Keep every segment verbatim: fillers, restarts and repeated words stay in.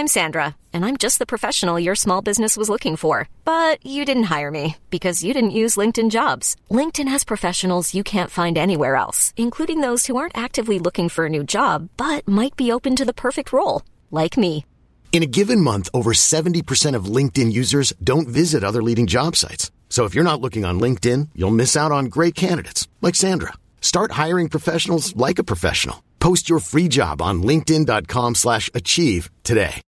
I'm Sandra, and I'm just the professional your small business was looking for. But you didn't hire me because you didn't use LinkedIn Jobs. LinkedIn has professionals you can't find anywhere else, including those who aren't actively looking for a new job, but might be open to the perfect role, like me. In a given month, over seventy percent of LinkedIn users don't visit other leading job sites. So if you're not looking on LinkedIn, you'll miss out on great candidates like Sandra. Start hiring professionals like a professional. Post your free job on linkedin.com slash achieve today.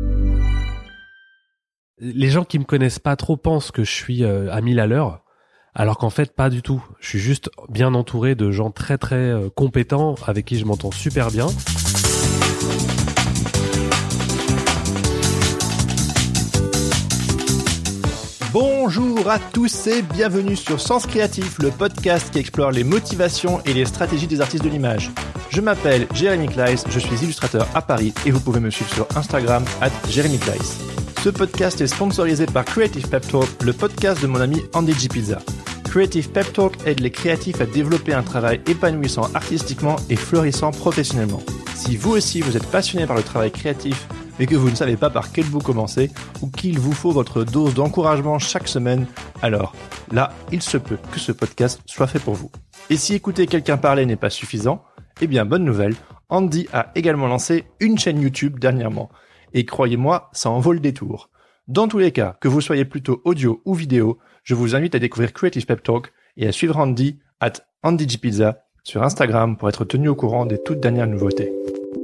Les gens qui me connaissent pas trop pensent que je suis euh, à mille à l'heure, alors qu'en fait pas du tout. Je suis juste bien entouré de gens très très euh, compétents avec qui je m'entends super bien. Bonjour à tous et bienvenue sur Sens Créatif, le podcast qui explore les motivations et les stratégies des artistes de l'image. Je m'appelle Jérémy Kleiss, je suis illustrateur à Paris et vous pouvez me suivre sur Instagram arobase Jérémy Kleiss. Ce podcast est sponsorisé par Creative Pep Talk, le podcast de mon ami Andy G. Pizza. Creative Pep Talk aide les créatifs à développer un travail épanouissant artistiquement et florissant professionnellement. Si vous aussi vous êtes passionné par le travail créatif, mais que vous ne savez pas par quel bout commencer, ou qu'il vous faut votre dose d'encouragement chaque semaine, alors là, il se peut que ce podcast soit fait pour vous. Et si écouter quelqu'un parler n'est pas suffisant, eh bien bonne nouvelle, Andy a également lancé une chaîne YouTube dernièrement. Et croyez-moi, ça en vaut le détour. Dans tous les cas, que vous soyez plutôt audio ou vidéo, je vous invite à découvrir Creative Pep Talk et à suivre Andy arobase Andy G Pizza sur Instagram pour être tenu au courant des toutes dernières nouveautés.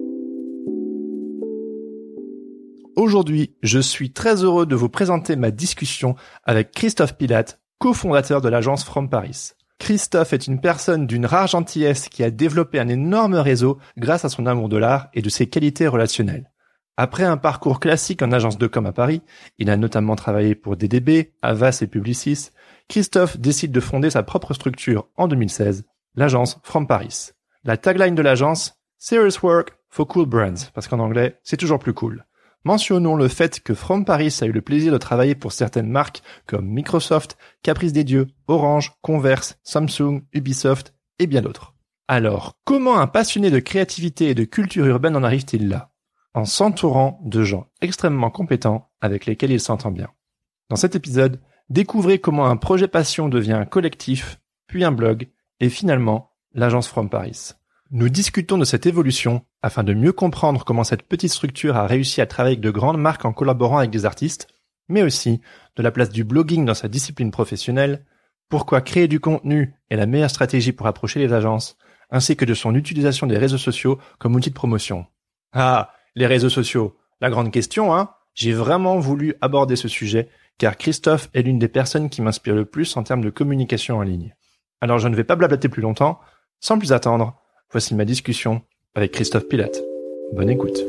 Aujourd'hui, je suis très heureux de vous présenter ma discussion avec Christophe Pilatte, cofondateur de l'agence From Paris. Christophe est une personne d'une rare gentillesse qui a développé un énorme réseau grâce à son amour de l'art et de ses qualités relationnelles. Après un parcours classique en agence de com à Paris, il a notamment travaillé pour D D B, Havas et Publicis, Christophe décide de fonder sa propre structure en deux mille seize, l'agence From Paris. La tagline de l'agence, Serious Work for Cool Brands, parce qu'en anglais, c'est toujours plus cool. Mentionnons le fait que From Paris a eu le plaisir de travailler pour certaines marques comme Microsoft, Caprice des Dieux, Orange, Converse, Samsung, Ubisoft et bien d'autres. Alors, comment un passionné de créativité et de culture urbaine en arrive-t-il là ? En s'entourant de gens extrêmement compétents avec lesquels il s'entend bien. Dans cet épisode, découvrez comment un projet passion devient un collectif, puis un blog, et finalement, l'agence From Paris. Nous discutons de cette évolution afin de mieux comprendre comment cette petite structure a réussi à travailler avec de grandes marques en collaborant avec des artistes, mais aussi de la place du blogging dans sa discipline professionnelle, pourquoi créer du contenu est la meilleure stratégie pour approcher les agences, ainsi que de son utilisation des réseaux sociaux comme outil de promotion. Ah, les réseaux sociaux, la grande question, hein. J'ai vraiment voulu aborder ce sujet car Christophe est l'une des personnes qui m'inspire le plus en termes de communication en ligne. Alors je ne vais pas blablater plus longtemps, sans plus attendre. Voici ma discussion avec Christophe Pilatte. Bonne écoute.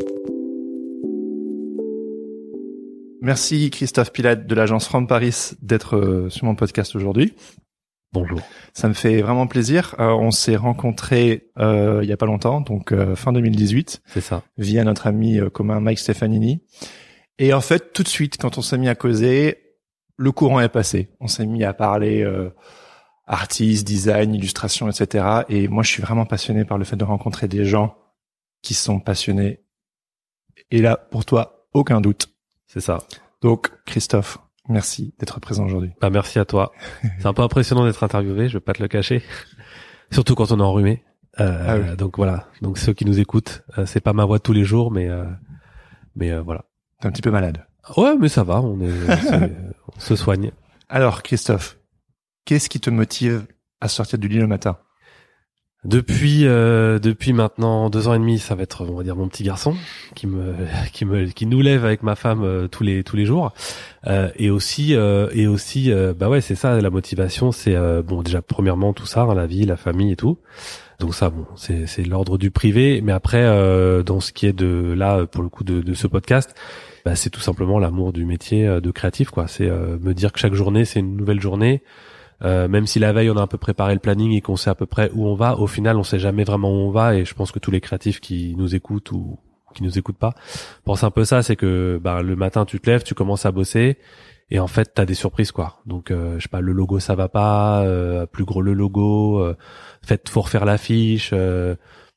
Merci Christophe Pilatte de l'agence From Paris d'être sur mon podcast aujourd'hui. Bonjour. Ça me fait vraiment plaisir. Euh, on s'est rencontrés euh, il y a pas longtemps, donc euh, fin deux mille dix-huit. C'est ça. Via notre ami euh, commun Mike Stefanini. Et en fait, tout de suite, quand on s'est mis à causer, le courant est passé. On s'est mis à parler euh, artistes, design, illustration, et cetera. Et moi, je suis vraiment passionné par le fait de rencontrer des gens qui sont passionnés. Et là, pour toi, aucun doute. C'est ça. Donc, Christophe, merci d'être présent aujourd'hui. Bah, merci à toi. C'est un peu impressionnant d'être interviewé, je vais pas te le cacher. Surtout quand on est enrhumé. Euh, ah oui. Donc voilà. Donc ceux qui nous écoutent, euh, c'est pas ma voix de tous les jours, mais euh, mais euh, voilà. T'es un petit peu malade. Ouais, mais ça va, on est, on, on se soigne. Alors, Christophe, qu'est-ce qui te motive à sortir du lit le matin ? Depuis euh, depuis maintenant deux ans et demi, ça va être, on va dire, mon petit garçon qui me qui me qui nous lève avec ma femme euh, tous les tous les jours. Euh, et aussi euh, et aussi euh, bah ouais, c'est ça la motivation, c'est euh, bon déjà premièrement tout ça, hein, la vie, la famille et tout. Donc ça, bon, c'est c'est l'ordre du privé, mais après euh, dans ce qui est de là pour le coup de de ce podcast, bah c'est tout simplement l'amour du métier de créatif, quoi. C'est euh, me dire que chaque journée c'est une nouvelle journée. Euh, même si la veille on a un peu préparé le planning et qu'on sait à peu près où on va, au final on sait jamais vraiment où on va, et je pense que tous les créatifs qui nous écoutent ou qui nous écoutent pas pensent un peu ça, c'est que bah le matin tu te lèves, tu commences à bosser et en fait t'as des surprises, quoi. Donc euh, je sais pas, le logo ça va pas, euh, plus gros le logo, euh, fait faut refaire l'affiche, euh,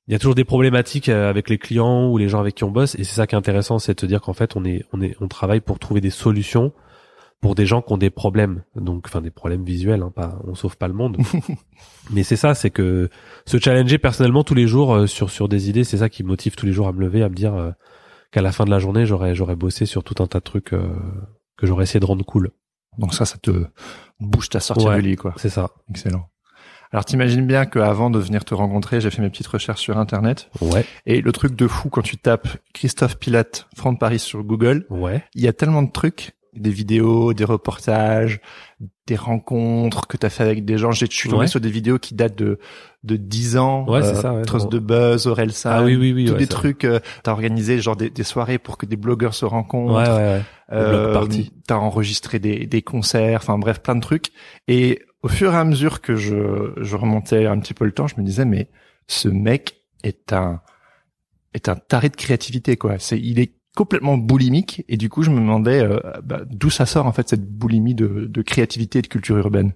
il y a toujours des problématiques avec les clients ou les gens avec qui on bosse, et c'est ça qui est intéressant, c'est de se dire qu'en fait on est on est on travaille pour trouver des solutions pour des gens qui ont des problèmes, donc enfin des problèmes visuels, hein, pas on sauve pas le monde. Mais c'est ça, c'est que se challenger personnellement tous les jours euh, sur sur des idées, c'est ça qui me motive tous les jours à me lever, à me dire euh, qu'à la fin de la journée j'aurais j'aurais bossé sur tout un tas de trucs euh, que j'aurais essayé de rendre cool. Donc ça, ça te bouge ta sortie Ouais, du lit, quoi. C'est ça. Excellent. Alors t'imagines bien qu'avant de venir te rencontrer, j'ai fait mes petites recherches sur Internet. Ouais. Et le truc de fou, quand tu tapes Christophe Pilatte, From Paris sur Google, Ouais. il y a tellement de trucs, des vidéos, des reportages, des rencontres que t'as fait avec des gens. J'ai, je suis tombé Ouais. sur des vidéos qui datent de de dix ans. Ouais, c'est ça, ouais. Trosse de Buzz, Orelsan. Ah oui, oui, oui. Tous ouais, des ça. trucs. Euh, t'as organisé genre des, des soirées pour que des blogueurs se rencontrent. Ouais, ouais, ouais. Euh, bloc party. t'as enregistré des, des concerts, enfin bref, plein de trucs. Et au fur et à mesure que je, je remontais un petit peu le temps, je me disais, mais ce mec est un, est un taré de créativité, quoi. C'est, il est complètement boulimique, et du coup, je me demandais euh, bah, d'où ça sort, en fait, cette boulimie de, de créativité et de culture urbaine.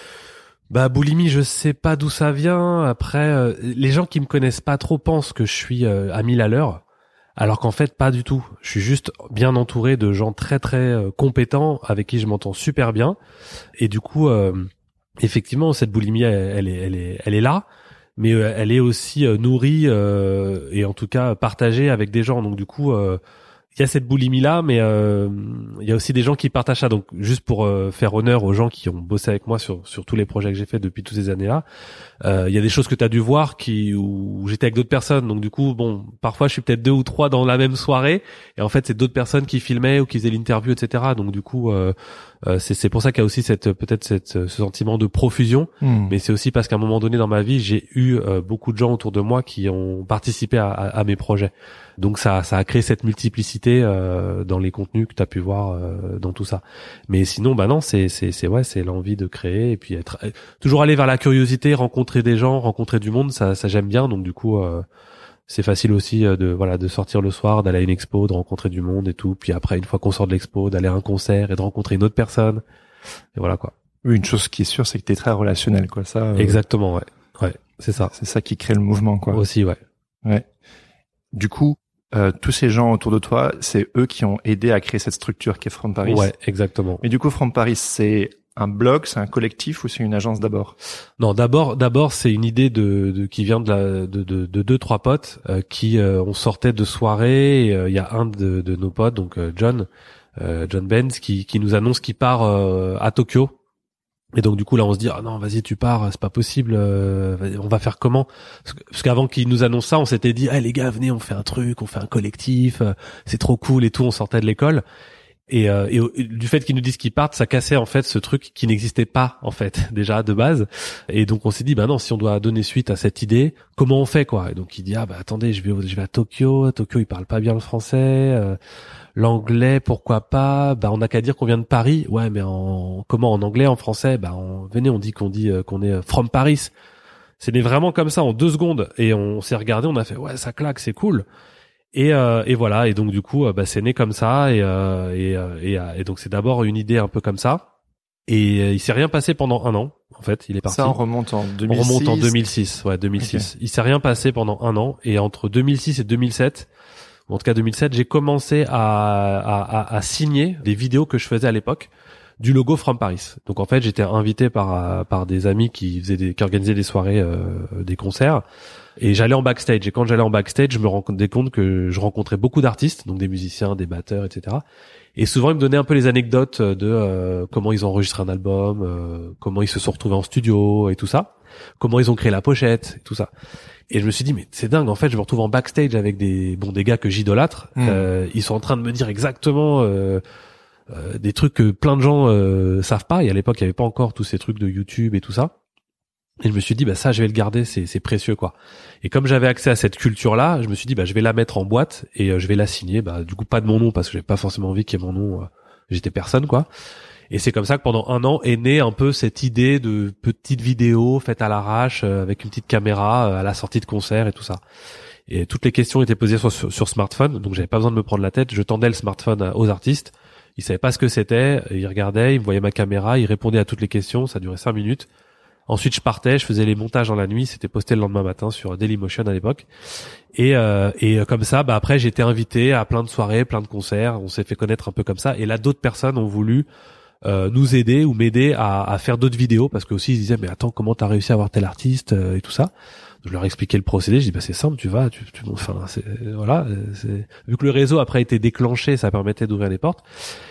Bah boulimie, je sais pas d'où ça vient. Après, euh, les gens qui me connaissent pas trop pensent que je suis euh, à mille à l'heure. Alors qu'en fait, pas du tout. Je suis juste bien entouré de gens très très euh, compétents avec qui je m'entends super bien. Et du coup, euh, effectivement, cette boulimie, elle, elle est, elle est, elle est là, mais euh, elle est aussi euh, nourrie euh, et en tout cas partagée avec des gens. Donc du coup, euh, il y a cette boulimie là, mais euh, il y a aussi des gens qui partagent ça. Donc juste pour euh, faire honneur aux gens qui ont bossé avec moi sur sur tous les projets que j'ai fait depuis toutes ces années-là, euh, il y a des choses que tu as dû voir qui où j'étais avec d'autres personnes. Donc du coup, bon, parfois je suis peut-être deux ou trois dans la même soirée, et en fait c'est d'autres personnes qui filmaient ou qui faisaient l'interview, et cetera. Donc du coup, euh, euh, c'est c'est pour ça qu'il y a aussi cette peut-être cette ce sentiment de profusion. Mmh. Mais c'est aussi parce qu'à un moment donné dans ma vie, j'ai eu euh, beaucoup de gens autour de moi qui ont participé à, à, à mes projets. Donc ça, ça a créé cette multiplicité euh, dans les contenus que tu as pu voir euh, dans tout ça. Mais sinon, bah non, c'est c'est c'est ouais, c'est l'envie de créer et puis être euh, toujours aller vers la curiosité, rencontrer des gens, rencontrer du monde, ça, ça j'aime bien. Donc du coup, euh, c'est facile aussi euh, de voilà de sortir le soir, d'aller à une expo, de rencontrer du monde et tout. Puis après, une fois qu'on sort de l'expo, d'aller à un concert et de rencontrer une autre personne. Et voilà quoi. Oui, une chose qui est sûre, c'est que t'es très relationnel, quoi. Ça. Euh, Exactement, ouais, ouais, c'est ça. C'est ça qui crée le mouvement, quoi. Aussi, ouais. Ouais. Du coup, euh, tous ces gens autour de toi, c'est eux qui ont aidé à créer cette structure qui est From Paris. Ouais, exactement. Mais du coup, From Paris, c'est un blog, c'est un collectif ou c'est une agence d'abord? Non, d'abord, d'abord, c'est une idée de, de qui vient de la de de, de deux trois potes euh, qui euh, on sortait de soirée. Il euh, y a un de, de nos potes, donc euh, John, euh, John Benz, qui qui nous annonce qu'il part euh, à Tokyo. Et donc du coup là on se dit ah non vas-y tu pars, c'est pas possible, euh, on va faire comment? Parce, que, parce qu'avant qu'il nous annonce ça, on s'était dit ah hey, les gars venez on fait un truc, on fait un collectif, euh, c'est trop cool et tout, on sortait de l'école. Et, euh, et, et du fait qu'ils nous disent qu'ils partent, ça cassait en fait ce truc qui n'existait pas en fait déjà de base. Et donc on s'est dit bah non, si on doit donner suite à cette idée, comment on fait quoi? Et donc il dit ah bah attendez, je vais je vais à Tokyo, à Tokyo ils parlent pas bien le français, euh, l'anglais pourquoi pas? Bah on a qu'à dire qu'on vient de Paris. Ouais mais en comment en anglais, en français? Bah on, venez on dit qu'on dit euh, qu'on est from Paris. C'est vraiment comme ça en deux secondes et on s'est regardé, on a fait ouais ça claque, c'est cool. Et, euh, et voilà, et donc du coup, euh, bah, c'est né comme ça, et, euh, et, euh, et, euh, et donc c'est d'abord une idée un peu comme ça, et euh, il s'est rien passé pendant un an, en fait, il est parti. Ça, on remonte en deux mille six. On remonte en deux mille six, ouais, deux mille six. Okay. Il s'est rien passé pendant un an, et entre deux mille six et deux mille sept, ou en tout cas deux mille sept, j'ai commencé à, à, à, à signer des vidéos que je faisais à l'époque du logo From Paris. Donc en fait, j'étais invité par par des amis qui faisaient des, qui organisaient des soirées, euh, des concerts. Et j'allais en backstage. Et quand j'allais en backstage, je me rendais compte que je rencontrais beaucoup d'artistes, donc des musiciens, des batteurs, et cetera. Et souvent, ils me donnaient un peu les anecdotes de euh, comment ils ont enregistré un album, euh, comment ils se sont retrouvés en studio et tout ça, comment ils ont créé la pochette, et tout ça. Et je me suis dit, mais c'est dingue, en fait, je me retrouve en backstage avec des bon des gars que j'idolâtre. Mmh. Euh, ils sont en train de me dire exactement euh, euh, des trucs que plein de gens euh, savent pas. Et à l'époque, il y avait pas encore tous ces trucs de YouTube et tout ça. Et je me suis dit bah ça je vais le garder, c'est c'est précieux quoi. Et comme j'avais accès à cette culture là, je me suis dit bah je vais la mettre en boîte et euh, je vais la signer, bah du coup pas de mon nom parce que j'avais pas forcément envie qu'il y ait mon nom, euh, j'étais personne quoi. Et c'est comme ça que pendant un an est née un peu cette idée de petites vidéos faites à l'arrache euh, avec une petite caméra euh, à la sortie de concert et tout ça. Et toutes les questions étaient posées sur, sur, sur smartphone, donc j'avais pas besoin de me prendre la tête, je tendais le smartphone aux artistes, ils savaient pas ce que c'était, ils regardaient, ils me voyaient ma caméra, ils répondaient à toutes les questions, ça durait cinq minutes. Ensuite, je partais, je faisais les montages dans la nuit, c'était posté le lendemain matin sur Dailymotion à l'époque. Et euh, et comme ça, bah après, j'ai été invité à plein de soirées, plein de concerts. On s'est fait connaître un peu comme ça. Et là, d'autres personnes ont voulu euh, nous aider ou m'aider à, à faire d'autres vidéos parce que aussi ils disaient mais attends, comment t'as réussi à avoir tel artiste euh, et tout ça. Je leur expliquais le procédé. Je dis bah c'est simple, tu vas, tu, tu enfin c'est, voilà. C'est, vu que le réseau après a été déclenché, ça permettait d'ouvrir les portes.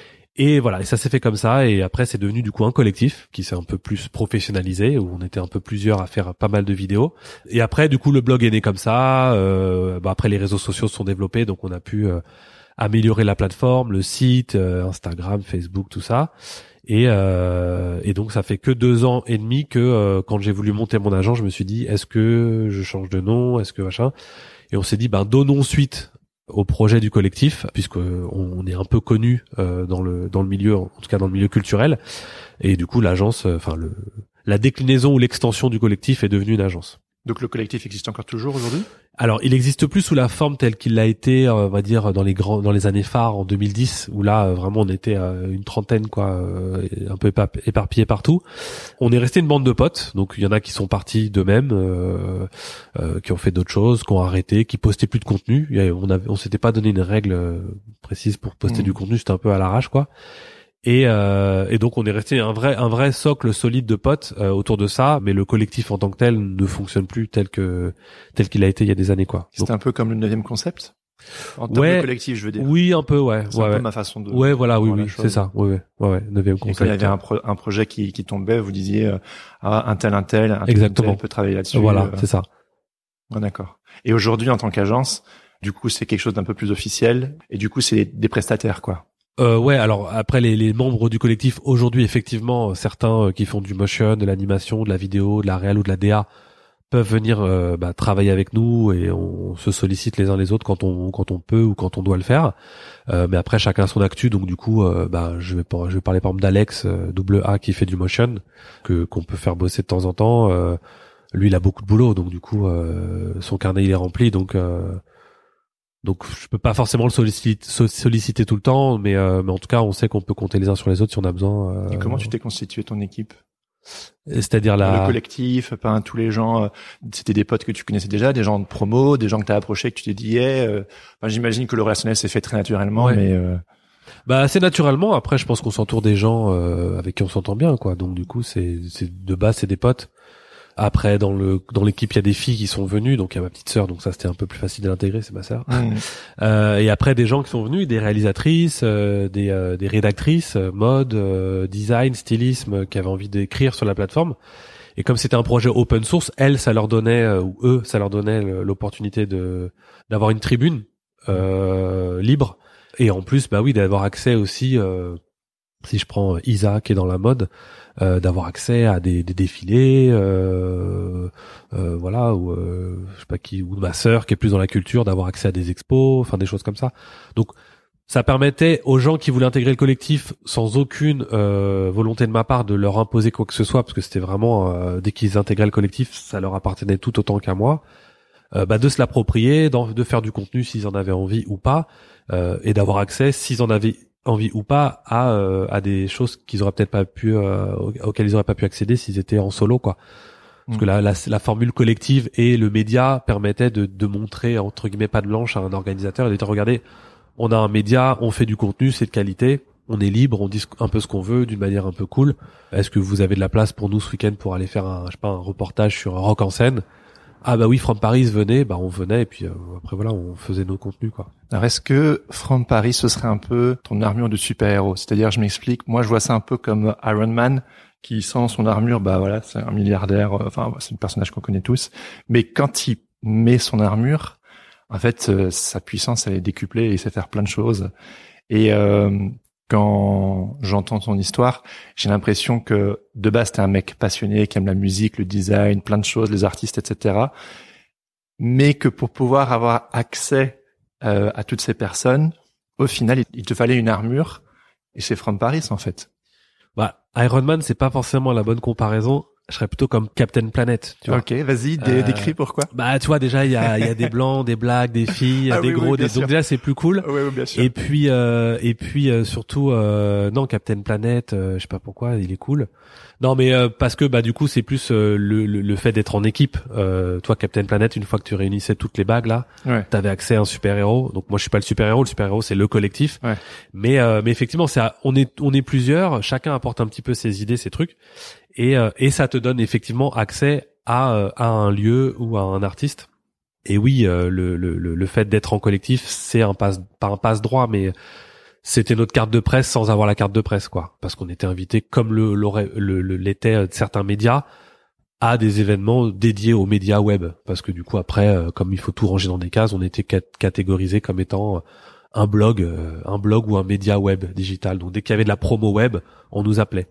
Et voilà, et ça s'est fait comme ça, et après c'est devenu du coup un collectif qui s'est un peu plus professionnalisé, où on était un peu plusieurs à faire pas mal de vidéos. Et après du coup le blog est né comme ça, euh, bah après les réseaux sociaux se sont développés, donc on a pu euh, améliorer la plateforme, le site, euh, Instagram, Facebook, tout ça. Et, euh, et donc ça fait que deux ans et demi que euh, quand j'ai voulu monter mon agent, je me suis dit est-ce que je change de nom, est-ce que machin. Et on s'est dit ben donnons suite au projet du collectif, puisque on est un peu connu euh, dans le dans le milieu, en tout cas dans le milieu culturel, et du coup l'agence, enfin le la déclinaison ou l'extension du collectif est devenue une agence. Donc le collectif existe encore toujours aujourd'hui ? Alors il n'existe plus sous la forme telle qu'il l'a été, on va dire dans les grands dans les années phares en deux mille dix, où là vraiment on était à une trentaine quoi, un peu éparpillés partout. On est resté une bande de potes, donc il y en a qui sont partis d'eux-mêmes, euh, euh, qui ont fait d'autres choses, qui ont arrêté, qui postaient plus de contenu. On avait, on s'était pas donné une règle précise pour poster mmh. du contenu, c'était un peu à l'arrache quoi. Et, euh, et donc on est resté un vrai un vrai socle solide de potes euh, autour de ça, mais le collectif en tant que tel ne fonctionne plus tel que tel qu'il a été il y a des années quoi. C'est un peu comme le neuvième concept en termes ouais, de collectif, je veux dire. Oui, un peu, ouais. C'est ouais, un ouais. peu ma façon de. Ouais, voilà, oui, oui, c'est ça. Ouais, ouais, ouais, ouais. Neuvième concept. Et quand il y avait un, pro- un projet qui, qui tombait, vous disiez euh, ah un tel un tel, un tel, exactement. Un tel peut travailler là-dessus. Voilà, euh... c'est ça. Oh, d'accord. Et aujourd'hui, en tant qu'agence, du coup, c'est quelque chose d'un peu plus officiel, et du coup, c'est des prestataires, quoi. Euh, ouais, alors après les, les membres du collectif aujourd'hui, effectivement, certains euh, qui font du motion, de l'animation, de la vidéo, de la réal ou de la D A peuvent venir euh, bah, travailler avec nous et on se sollicite les uns les autres quand on quand on peut ou quand on doit le faire. Euh, mais après chacun a son actu, donc du coup, euh, bah je vais je vais parler par exemple d'Alex euh, double A qui fait du motion que qu'on peut faire bosser de temps en temps. Euh, lui, il a beaucoup de boulot, donc du coup, euh, son carnet il est rempli, donc. Euh, Donc je peux pas forcément le solliciter, solliciter tout le temps, mais, euh, mais en tout cas on sait qu'on peut compter les uns sur les autres si on a besoin. Euh, Et comment tu t'es constitué ton équipe ? C'est-à-dire la... Le collectif, pas tous les gens, euh, c'était des potes que tu connaissais déjà, des gens de promo, des gens que t'as approchés, que tu t'es dit, hey, euh, enfin, j'imagine que le relationnel s'est fait très naturellement, ouais. mais... Euh... Bah assez naturellement, après je pense qu'on s'entoure des gens euh, avec qui on s'entend bien, quoi. Donc du coup c'est, c'est de base c'est des potes. Après dans le dans l'équipe il y a des filles qui sont venues, donc il y a ma petite sœur, donc ça c'était un peu plus facile de l'intégrer, c'est ma sœur. Mmh. Euh, et après des gens qui sont venus, des réalisatrices, euh, des euh, des rédactrices, euh, mode, euh, design, stylisme, euh, qui avaient envie d'écrire sur la plateforme. Et comme c'était un projet open source, elles ça leur donnait euh, ou eux ça leur donnait l'opportunité de d'avoir une tribune euh, libre et en plus bah oui d'avoir accès aussi. Euh, si je prends Isa qui est dans la mode, euh, d'avoir accès à des, des défilés, euh, euh, voilà, ou euh, je sais pas qui, ou ma sœur qui est plus dans la culture, d'avoir accès à des expos, enfin des choses comme ça. Donc ça permettait aux gens qui voulaient intégrer le collectif sans aucune euh, volonté de ma part de leur imposer quoi que ce soit, parce que c'était vraiment euh, dès qu'ils intégraient le collectif, ça leur appartenait tout autant qu'à moi. Euh, bah de se l'approprier, de faire du contenu s'ils en avaient envie ou pas, euh, et d'avoir accès s'ils en avaient envie ou pas à euh, à des choses qu'ils auraient peut-être pas pu euh, auxquelles ils auraient pas pu accéder s'ils étaient en solo quoi. Parce mmh. que la, la la formule collective et le média permettaient de de montrer entre guillemets patte blanche à un organisateur et de dire regardez, on a un média, on fait du contenu, c'est de qualité, on est libre, on dit un peu ce qu'on veut d'une manière un peu cool. Est-ce que vous avez de la place pour nous ce week-end pour aller faire un je sais pas un reportage sur un rock en scène? Ah bah oui, From Paris venait, bah on venait et puis euh, après voilà, on faisait nos contenus quoi. Alors est-ce que From Paris ce serait un peu ton armure de super-héros ? C'est-à-dire, je m'explique, moi je vois ça un peu comme Iron Man qui sans son armure, bah voilà, c'est un milliardaire, euh, enfin c'est un personnage qu'on connaît tous, mais quand il met son armure, en fait euh, sa puissance elle est décuplée et il sait faire plein de choses. Et euh, quand j'entends ton histoire, j'ai l'impression que de base t'es un mec passionné qui aime la musique, le design, plein de choses, les artistes, et cetera. Mais que pour pouvoir avoir accès euh, à toutes ces personnes, au final, il, il te fallait une armure. Et c'est From Paris en fait. Bah Iron Man c'est pas forcément la bonne comparaison. je serais plutôt comme Captain Planet, tu vois. Ok, vas-y, dé- Euh, décris pourquoi. Bah, tu vois, déjà, il y a, il y a des blancs, des blacks, des filles, Ah des oui, gros, oui, bien des, sûr. donc déjà, c'est plus cool. Oui, oui, bien sûr. Et puis, euh, et puis, euh, surtout, euh, non, Captain Planet, euh, je sais pas pourquoi, il est cool. Non, mais, euh, parce que, bah, du coup, c'est plus, euh, le, le, le fait d'être en équipe. Euh, toi, Captain Planet, une fois que tu réunissais toutes les bagues, là, Ouais. t'avais accès à un super-héros. Donc, moi, je suis pas le super-héros, le super-héros, c'est le collectif. Ouais. Mais, euh, mais effectivement, c'est, à- on est, on est plusieurs, chacun apporte un petit peu ses idées, ses trucs. Et, euh, et ça te donne effectivement accès à, euh, à un lieu ou à un artiste. Et oui, euh, le, le, le le fait d'être en collectif, c'est un passe, pas un passe droit, mais c'était notre carte de presse sans avoir la carte de presse, quoi. Parce qu'on était invité, comme le, l'aurait- le, le l'était certains médias, à des événements dédiés aux médias web. Parce que du coup, après, euh, comme il faut tout ranger dans des cases, on était cat- catégorisé comme étant un blog, euh, un blog ou un média web digital. Donc dès qu'il y avait de la promo web, on nous appelait.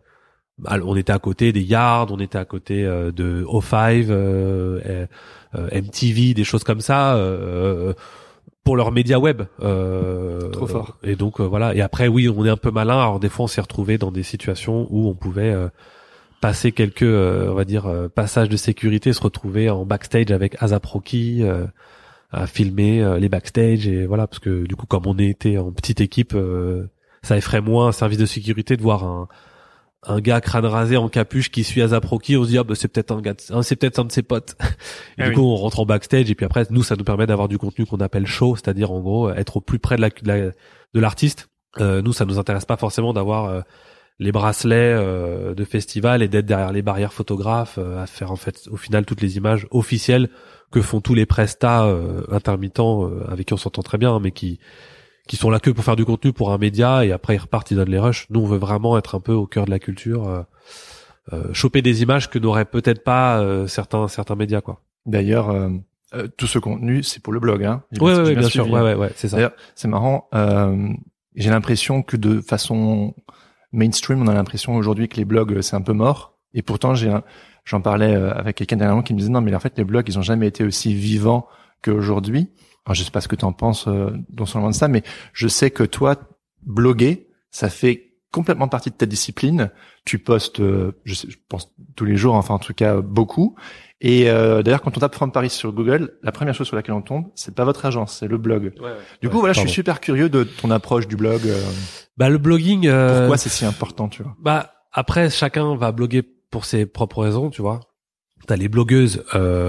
On était à côté des Yard, on était à côté euh, de O cinq, euh, euh, M T V, des choses comme ça, euh, pour leurs médias web. Euh, Trop fort. Et donc euh, voilà. Et après, oui, on est un peu malin. Alors des fois, on s'est retrouvé dans des situations où on pouvait euh, passer quelques, euh, on va dire, euh, passages de sécurité, se retrouver en backstage avec A$AP Rocky, euh, à filmer euh, les backstage et voilà, parce que du coup, comme on était en petite équipe, euh, ça effraie moins un service de sécurité de voir un un gars crâne rasé en capuche qui suit A$AP Rocky, on se dit ah bah c'est peut-être un gars de- hein, c'est peut-être un de ses potes. Et Ah du oui. coup on rentre en backstage et puis après nous ça nous permet d'avoir du contenu qu'on appelle show, c'est-à-dire en gros être au plus près de la de, la, de l'artiste. Euh, nous ça nous intéresse pas forcément d'avoir euh, les bracelets euh, de festival et d'être derrière les barrières photographes euh, à faire en fait au final toutes les images officielles que font tous les prestats euh, intermittents euh, avec qui on s'entend très bien, hein, mais qui qui sont là que pour faire du contenu pour un média et après ils repartent, ils donnent les rushs. Nous on veut vraiment être un peu au cœur de la culture, euh, euh, choper des images que n'auraient peut-être pas euh, certains certains médias, quoi. D'ailleurs, euh, euh, tout ce contenu, c'est pour le blog, hein. J'ai Ouais j'ai ouais, bien sûr, suivi. ouais ouais ouais, c'est ça. D'ailleurs, c'est marrant. Euh, j'ai l'impression que de façon mainstream, on a l'impression aujourd'hui que les blogs c'est un peu mort. Et pourtant, j'ai, un- j'en parlais euh, avec quelqu'un dernièrement qui me disait non, mais en fait, les blogs, ils ont jamais été aussi vivants qu'aujourd'hui. Alors, je sais pas ce que tu en penses, euh, non seulement de ça, mais je sais que toi, bloguer, ça fait complètement partie de ta discipline. Tu postes, euh, je, sais, je pense tous les jours, enfin en tout cas beaucoup. Et euh, d'ailleurs, quand on tape From Paris sur Google, la première chose sur laquelle on tombe, c'est pas votre agence, c'est le blog. Ouais, ouais. Du coup, Ouais, voilà, je pardon. suis super curieux de ton approche du blog. euh, Bah le blogging. Euh, pourquoi c'est si important, tu vois? Bah après chacun va bloguer pour ses propres raisons, tu vois. T'as les blogueuses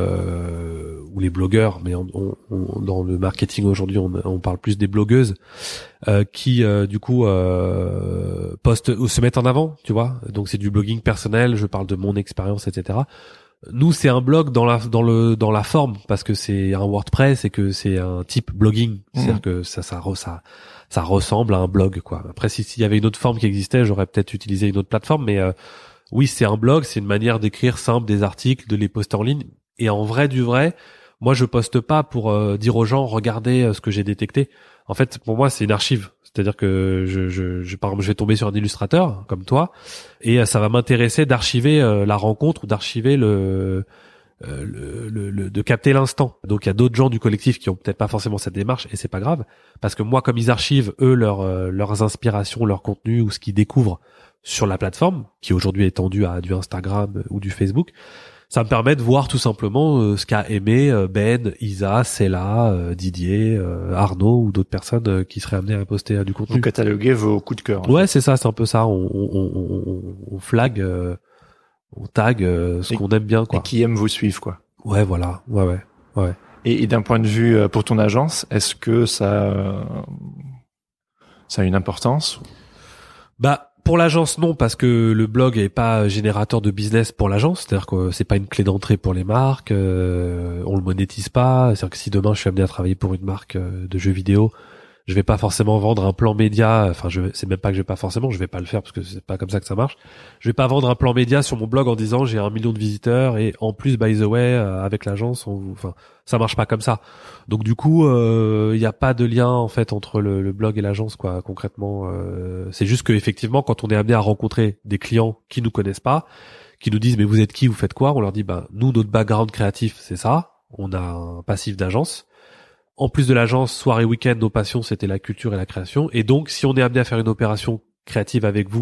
euh, ou les blogueurs, mais on, on, on- dans le marketing aujourd'hui, on, on parle plus des blogueuses euh, qui euh, du coup euh, postent ou se mettent en avant, tu vois. Donc c'est du blogging personnel. Je parle de mon expérience, et cetera. Nous, c'est un blog dans la dans le dans la forme parce que c'est un WordPress et que c'est un type blogging, c'est-à-dire Mhm. que ça ça re- ça ça ressemble à un blog, quoi. Après, si s'il y avait une autre forme qui existait, j'aurais peut-être utilisé une autre plateforme, mais euh, oui, c'est un blog, c'est une manière d'écrire simple des articles, de les poster en ligne. Et en vrai du vrai, moi je poste pas pour euh, dire aux gens regardez euh, ce que j'ai détecté. En fait, pour moi, c'est une archive. C'est-à-dire que je, je, je, par exemple, je vais tomber sur un illustrateur comme toi, et euh, ça va m'intéresser d'archiver euh, la rencontre ou d'archiver le, euh, le, le, le- de capter l'instant. Donc il y a d'autres gens du collectif qui ont peut-être pas forcément cette démarche, et c'est pas grave, parce que moi, comme ils archivent eux leurs euh, leurs inspirations, leur contenu ou ce qu'ils découvrent sur la plateforme, qui aujourd'hui est étendue à du Instagram ou du Facebook, ça me permet de voir tout simplement euh, ce qu'a aimé euh, Ben, Isa, Cella, euh, Didier, euh, Arnaud ou d'autres personnes euh, qui seraient amenées à poster euh, du contenu. Vous cataloguez vos coups de cœur. Ouais, c'est ça, c'est un peu ça. On, on, on, on, on flag, euh, on tag euh, ce Et- qu'on aime bien, Et quoi. qui aiment vous suivre, quoi. Ouais, voilà, ouais, ouais, ouais. Et, et d'un point de vue euh, pour ton agence, est-ce que ça, euh, ça a une importance? Bah pour l'agence non, parce que le blog est pas générateur de business pour l'agence, c'est-à-dire que c'est pas une clé d'entrée pour les marques, euh, on le monétise pas, c'est-à-dire que si demain je suis amené à travailler pour une marque euh, de jeux vidéo, je vais pas forcément vendre un plan média, enfin je c'est même pas que je vais pas forcément, je vais pas le faire parce que c'est pas comme ça que ça marche. Je vais pas vendre un plan média sur mon blog en disant j'ai un million de visiteurs et en plus by the way euh, avec l'agence, on, enfin ça marche pas comme ça. Donc du coup, il euh, y a pas de lien en fait entre le, le blog et l'agence, quoi. Concrètement, euh, c'est juste que effectivement, quand on est amené à rencontrer des clients qui nous connaissent pas, qui nous disent mais vous êtes qui, vous faites quoi, on leur dit bah nous notre background créatif c'est ça, on a un passif d'agence. En plus de l'agence, soir et week-end, nos passions c'était la culture et la création. Et donc si on est amené à faire une opération créative avec vous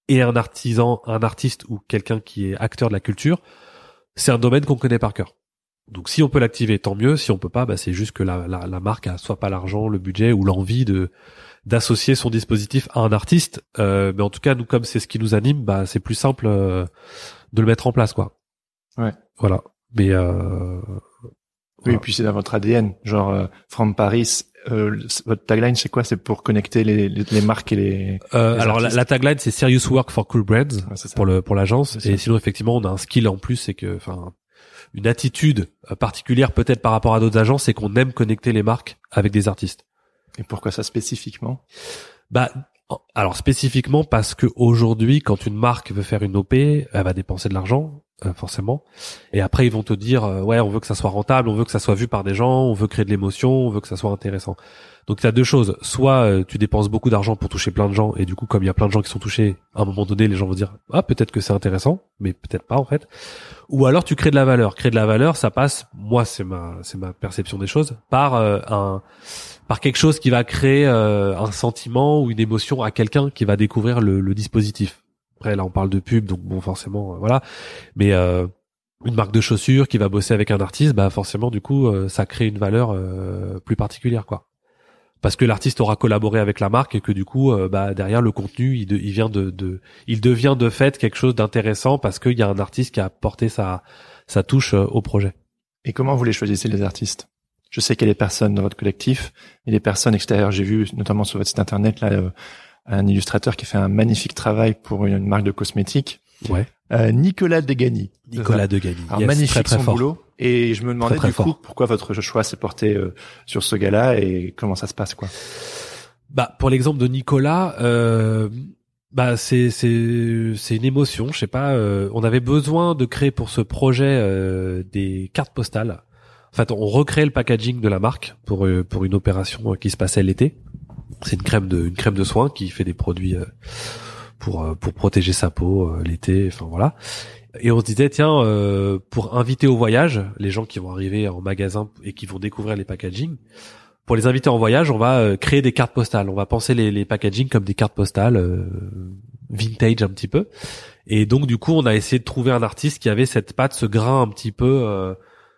et un artisan, un artiste ou quelqu'un qui est acteur de la culture, c'est un domaine qu'on connaît par cœur. Donc si on peut l'activer, tant mieux. Si on peut pas, bah c'est juste que la, la, la marque a soit pas l'argent, le budget ou l'envie de d'associer son dispositif à un artiste. Euh, mais en tout cas, nous, comme c'est ce qui nous anime, bah c'est plus simple euh, de le mettre en place, quoi. Ouais. Voilà. Mais euh, oui, voilà. Et puis c'est dans votre A D N, genre euh, From Paris. Euh, votre tagline, c'est quoi? C'est pour connecter les, les, les marques et les. Euh, les alors la, la tagline, c'est Serious Work for Cool Brands ouais, c'est pour le pour l'agence. C'est Et ça. sinon, effectivement, on a un skill en plus, c'est que, enfin, une attitude particulière peut-être par rapport à d'autres agences, c'est qu'on aime connecter les marques avec des artistes. Et pourquoi ça spécifiquement? Bah, alors spécifiquement parce que aujourd'hui, quand une marque veut faire une O P, elle va dépenser de l'argent, euh, forcément. Et après, ils vont te dire, euh, ouais, on veut que ça soit rentable, on veut que ça soit vu par des gens, on veut créer de l'émotion, on veut que ça soit intéressant. Donc, tu as deux choses. Soit euh, tu dépenses beaucoup d'argent pour toucher plein de gens, et du coup, comme il y a plein de gens qui sont touchés, à un moment donné, les gens vont dire, ah, peut-être que c'est intéressant, mais peut-être pas en fait. Ou alors tu crées de la valeur. Créer de la valeur, ça passe, moi, c'est ma, c'est ma perception des choses, par euh, un par quelque chose qui va créer euh, un sentiment ou une émotion à quelqu'un qui va découvrir le, le dispositif. Après, là, on parle de pub, donc bon, forcément, euh, voilà. Mais euh, une marque de chaussures qui va bosser avec un artiste, bah forcément, du coup, euh, ça crée une valeur euh, plus particulière, quoi. Parce que l'artiste aura collaboré avec la marque et que du coup, euh, bah derrière le contenu, il, de, il vient de, de, il devient de fait quelque chose d'intéressant parce qu'il y a un artiste qui a apporté sa, sa touche euh, au projet. Et comment vous les choisissez, les artistes? Je sais qu'il y a des personnes dans votre collectif, et des personnes extérieures. J'ai vu, notamment sur votre site internet, là, euh, un illustrateur qui fait un magnifique travail pour une, une marque de cosmétiques. Ouais. Euh, Nicolas Degani. Nicolas Degani. Alors, Yes, magnifique très, très son fort. boulot. Et je me demandais Très, très du coup fort. pourquoi votre choix s'est porté euh, sur ce gars-là et comment ça se passe, quoi. Bah pour l'exemple de Nicolas, euh, bah c'est c'est c'est une émotion. Je sais pas. Euh, on avait besoin de créer pour ce projet euh, des cartes postales. En fait, on recrée le packaging de la marque pour euh, pour une opération qui se passait l'été. C'est une crème de une crème de soin qui fait des produits euh, pour euh, pour protéger sa peau euh, l'été. Enfin voilà. Et on se disait tiens euh, pour inviter au voyage les gens qui vont arriver en magasin et qui vont découvrir les packaging. Pour les inviter en voyage, on va euh, créer des cartes postales. On va penser les, les packaging comme des cartes postales euh, vintage un petit peu. Et donc du coup, on a essayé de trouver un artiste qui avait cette patte, ce grain un petit peu euh,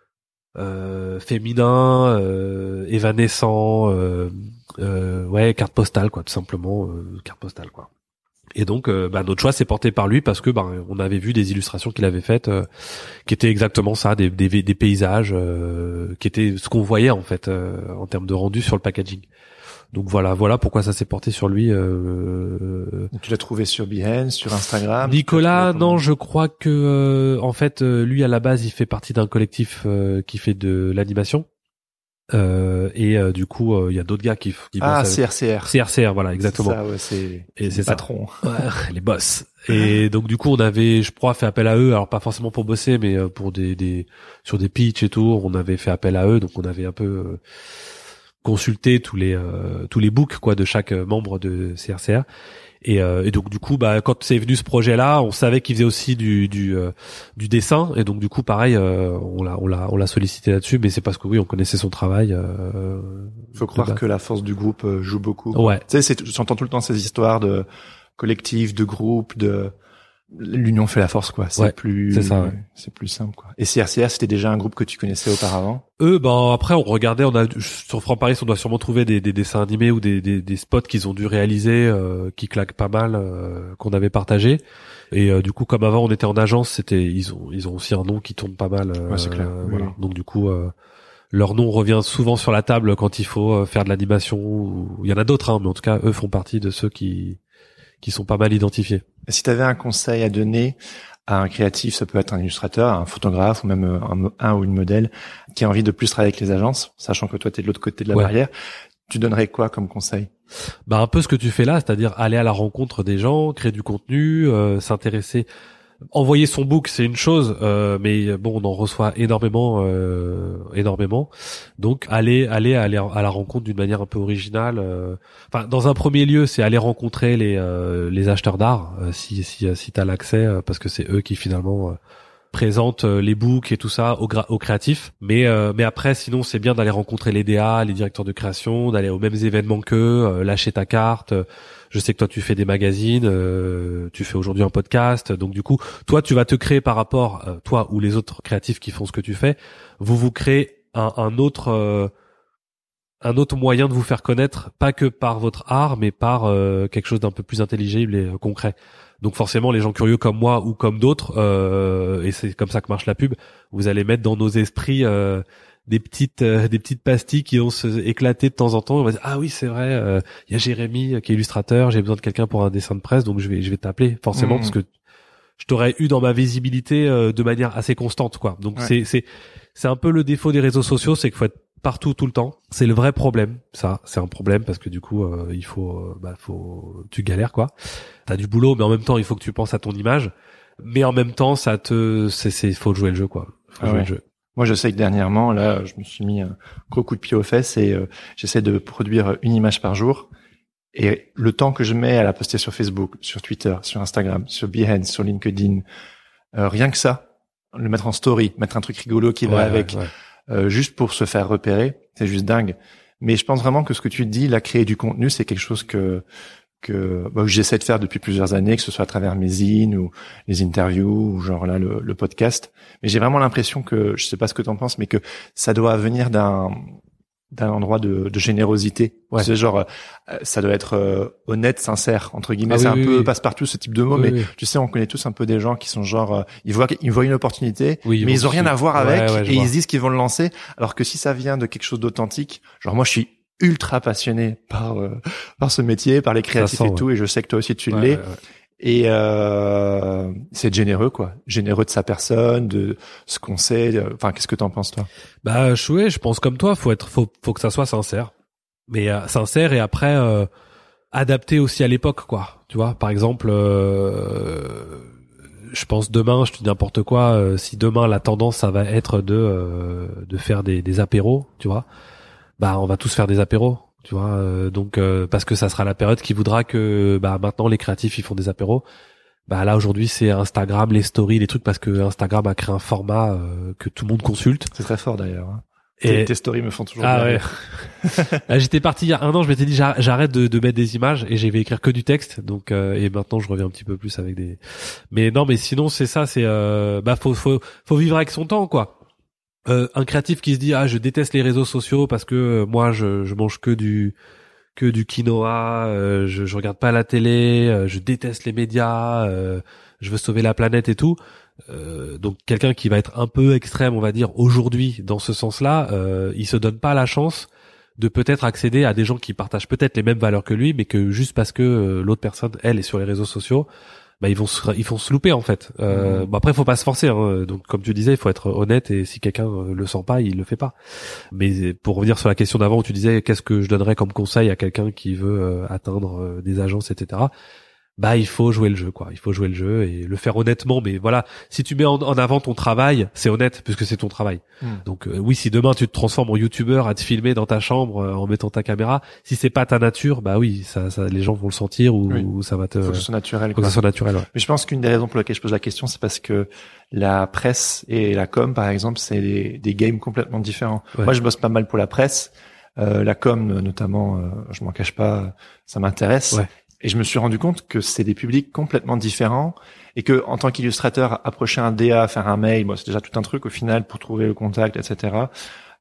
euh, féminin, euh, évanescent, euh, euh, ouais, carte postale quoi, tout simplement, euh, carte postale quoi. Et donc, euh, bah, notre choix s'est porté par lui parce que bah, on avait vu des illustrations qu'il avait faites, euh, qui étaient exactement ça, des, des, des paysages, euh, qui étaient ce qu'on voyait en fait euh, en termes de rendu sur le packaging. Donc voilà, voilà pourquoi ça s'est porté sur lui. Euh... Tu l'as trouvé sur Behance, sur Instagram? Nicolas, non, je crois que euh, en fait, euh, lui à la base, il fait partie d'un collectif euh, qui fait de l'animation. Euh, et euh, du coup, il euh, y a d'autres gars qui, qui ah bossent C R C R C R C R, voilà, exactement. C'est ça, ouais, c'est et c'est le patron. Ouais, les boss. Et donc du coup, on avait, je crois, fait appel à eux. Alors pas forcément pour bosser, mais pour des, des sur des pitchs et tout. On avait fait appel à eux, donc on avait un peu euh, consulté tous les euh, tous les books quoi de chaque membre de C R C R. Et, euh, et donc du coup, bah quand c'est venu ce projet-là, on savait qu'il faisait aussi du du euh, du dessin, et donc du coup, pareil, euh, on l'a on l'a on l'a sollicité là-dessus, mais c'est parce que oui, on connaissait son travail. Euh, Faut croire que la force du groupe euh, joue beaucoup. Ouais. Tu sais, c'est, j'entends tout le temps ces histoires de collectif, de groupe, de l'union fait la force quoi. C'est ouais, plus c'est ça. Ouais. C'est plus simple quoi. Et C R C R, c'était déjà un groupe que tu connaissais auparavant? Eux, ben après on regardait, on a sur From Paris, on doit sûrement trouver des, des dessins animés ou des, des, des spots qu'ils ont dû réaliser, euh, qui claquent pas mal, euh, qu'on avait partagé. Et euh, du coup, comme avant on était en agence, c'était ils ont ils ont aussi un nom qui tourne pas mal. Euh, ouais, c'est clair. Euh, oui. voilà. Donc du coup, euh, leur nom revient souvent sur la table quand il faut euh, faire de l'animation. Ou... Il y en a d'autres, hein, mais en tout cas, eux font partie de ceux qui qui sont pas mal identifiés. Si tu avais un conseil à donner à un créatif, ça peut être un illustrateur, un photographe ou même un, un ou une modèle qui a envie de plus travailler avec les agences, sachant que toi t'es de l'autre côté de la ouais. barrière, tu donnerais quoi comme conseil? Bah un peu ce que tu fais là, c'est-à-dire aller à la rencontre des gens, créer du contenu, euh, s'intéresser. Envoyer son book, c'est une chose, euh, mais bon, on en reçoit énormément, euh, énormément. Donc, aller, aller, aller à la rencontre d'une manière un peu originale. Euh, enfin, dans un premier lieu, c'est aller rencontrer les euh, les acheteurs d'art, euh, si si si t'as l'accès, euh, parce que c'est eux qui finalement euh, présentent euh, les books et tout ça aux, gra- aux créatifs. Mais euh, mais après, sinon, c'est bien d'aller rencontrer les D A, les directeurs de création, d'aller aux mêmes événements qu'eux, euh, lâcher ta carte. Euh, Je sais que toi tu fais des magazines, euh, tu fais aujourd'hui un podcast. Donc du coup, toi tu vas te créer par rapport, euh, toi ou les autres créatifs qui font ce que tu fais, vous vous créez un, un autre euh, un autre moyen de vous faire connaître, pas que par votre art, mais par euh, quelque chose d'un peu plus intelligible et euh, concret. Donc forcément, les gens curieux comme moi ou comme d'autres, euh, et c'est comme ça que marche la pub, vous allez mettre dans nos esprits euh, des petites euh, des petites pastilles qui vont se éclater de temps en temps. On va dire ah oui c'est vrai, il euh, y a Jérémy qui est illustrateur, j'ai besoin de quelqu'un pour un dessin de presse, donc je vais je vais t'appeler forcément mmh. parce que je t'aurais eu dans ma visibilité euh, de manière assez constante quoi. Donc ouais. c'est c'est c'est un peu le défaut des réseaux sociaux, c'est qu'il faut être partout tout le temps. C'est le vrai problème. Ça, c'est un problème parce que du coup, euh, il faut, euh, bah, faut, tu galères quoi. T'as du boulot, mais en même temps, il faut que tu penses à ton image. Mais en même temps, ça te, c'est, c'est, faut jouer le jeu quoi. Faut ah jouer ouais. le jeu. Moi, je sais que dernièrement, là, je me suis mis un gros coup de pied aux fesses et euh, j'essaie de produire une image par jour. Et le temps que je mets à la poster sur Facebook, sur Twitter, sur Instagram, sur Behance, sur LinkedIn, euh, rien que ça, le mettre en story, mettre un truc rigolo qui va ouais, avec. Ouais, ouais. Euh, juste pour se faire repérer, c'est juste dingue. Mais je pense vraiment que ce que tu dis, là, créer du contenu, c'est quelque chose que que, bah, que j'essaie de faire depuis plusieurs années, que ce soit à travers mes zines ou les interviews ou genre là le, le podcast. Mais j'ai vraiment l'impression que, je sais pas ce que t'en penses, mais que ça doit venir d'un d'un endroit de, de générosité. Ouais. C'est genre, euh, ça doit être euh, honnête, sincère, entre guillemets. Ah, c'est oui, un oui, peu oui. passe-partout ce type de mot, oui, mais oui. tu sais, on connaît tous un peu des gens qui sont genre, euh, ils voient, ils voient une opportunité, oui, ils mais ils ont rien à voir avec, ouais, ouais, et ils se disent qu'ils vont le lancer. Alors que si ça vient de quelque chose d'authentique, genre moi, je suis ultra passionné par euh, par ce métier, par les créatifs sent, et tout, ouais. et je sais que toi aussi tu ouais, l'es. Ouais, ouais. Et euh, c'est généreux, quoi. Généreux de sa personne, de ce qu'on sait. Enfin, qu'est-ce que t'en penses, toi? Bah, je, ouais, je pense comme toi. Faut être, faut, faut que ça soit sincère. Mais euh, sincère et après euh, adapté aussi à l'époque, quoi. Tu vois, par exemple, euh, je pense demain, je te dis n'importe quoi. Euh, si demain la tendance, ça va être de euh, de faire des, des apéros, tu vois. Bah, on va tous faire des apéros. Tu vois, euh, donc euh, parce que ça sera la période qui voudra que bah maintenant les créatifs ils font des apéros. Bah là aujourd'hui c'est Instagram, les stories, les trucs parce que Instagram a créé un format euh, que tout le monde consulte. C'est très fort d'ailleurs. Hein. Et tes stories me font toujours ah bien. Ouais. Là, j'étais parti il y a un an, je m'étais dit j'arrête de, de mettre des images et j'ai vais écrire que du texte. Donc euh, et maintenant je reviens un petit peu plus avec des. Mais non, mais sinon c'est ça, c'est euh, bah faut faut faut vivre avec son temps quoi. Euh, un créatif qui se dit ah je déteste les réseaux sociaux parce que euh, moi je je mange que du que du quinoa, euh, je je regarde pas la télé, euh, je déteste les médias, euh, je veux sauver la planète et tout. Euh, donc quelqu'un qui va être un peu extrême, on va dire aujourd'hui dans ce sens-là, euh, il se donne pas la chance de peut-être accéder à des gens qui partagent peut-être les mêmes valeurs que lui, mais que juste parce que euh, l'autre personne elle est sur les réseaux sociaux, bah ils vont se, ils vont se louper en fait. Euh, mmh. Bah après faut pas se forcer. Hein. Donc comme tu disais, il faut être honnête et si quelqu'un le sent pas, il le fait pas. Mais pour revenir sur la question d'avant où tu disais qu'est-ce que je donnerais comme conseil à quelqu'un qui veut euh, atteindre euh, des agences, et cetera. Bah il faut jouer le jeu quoi. Il faut jouer le jeu et le faire honnêtement. Mais voilà, si tu mets en, en avant ton travail, c'est honnête puisque c'est ton travail. Mmh. Donc euh, oui, si demain tu te transformes en youtubeur à te filmer dans ta chambre euh, en mettant ta caméra, si c'est pas ta nature, bah oui, ça, ça les gens vont le sentir ou, oui. ou ça va te. Faut que ce soit naturel. Faut quoi. que ce soit naturel. Ouais. Mais je pense qu'une des raisons pour lesquelles je pose la question, c'est parce que la presse et la com, par exemple, c'est des, des games complètement différents. Ouais. Moi, je bosse pas mal pour la presse, euh, la com notamment. Euh, je m'en cache pas, ça m'intéresse. Ouais. Et je me suis rendu compte que c'est des publics complètement différents et que en tant qu'illustrateur, approcher un D A, faire un mail, bon, c'est déjà tout un truc au final pour trouver le contact, et cetera.